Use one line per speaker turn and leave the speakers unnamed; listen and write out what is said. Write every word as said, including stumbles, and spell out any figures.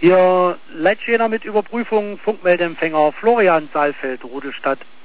Hier Leitschäner mit Überprüfung, Funkmeldeempfänger Florian Saalfeld, Rudelstadt.